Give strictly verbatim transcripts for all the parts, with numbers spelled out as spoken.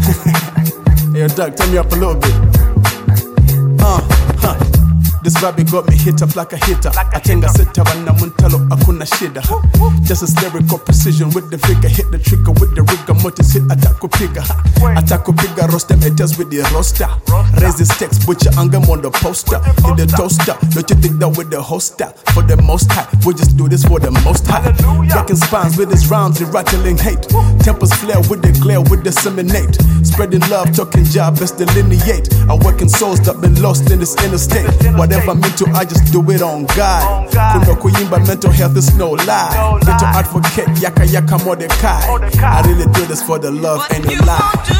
Hey, yo, Doug, turn me up a little bit. Uh, huh. This vibe got me hit up like a hitter. I think I said Tavana Muntalo Akuna Shida. Just a lyrical precision with the figure. Hit the trigger with the rigor. Motis hit Atako Piga. Atako Piga roster meters with the roster. Raise the stakes, put your anger on the poster. In the toaster, don't you think that with the hoster? For the most high, we just do this for the most high. Breaking spines with his rhymes and rattling hate. Tempers flare with the glare, with disseminate. Spreading love, talking job, best delineate. I'm working souls that been lost in this interstate. Whatever I'm into, I just do it on God. Kuno kuyimba, mental health is no lie. Mental advocate, yaka yaka Mordecai. I really do this for the love, ain't no lie.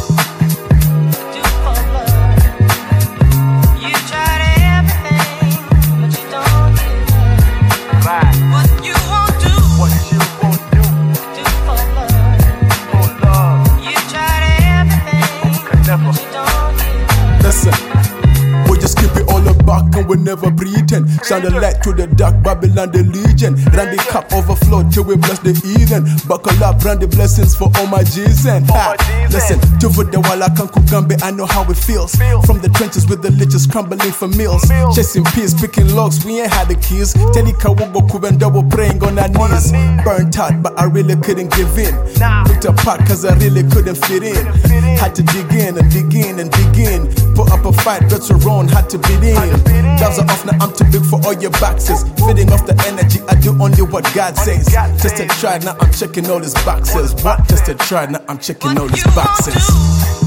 Listen, we just keep it all back and we never pretend. Shine the light to the dark, Babylon the legion. Run the cup overflow till we bless the heathen. Buckle up, run the blessings for all my G's and ha. Listen, Juvu de Wala Kankugambe, I know how it feels. From the trenches with the liches crumbling for meals. Chasing peace, picking logs, we ain't had the keys. Telika Wogo Kubenda were praying on our knees. Burnt out, but I really couldn't give in. Picked apart cause I really couldn't fit in. Had to dig in and dig in and dig in. Put up a fight, better run, had to beat in. Gloves are off, now I'm too big for all your boxes. Feeding off the energy, I do only what God says. Just a try, now I'm checking all these boxes. What? Just a try, now I'm checking all these boxes.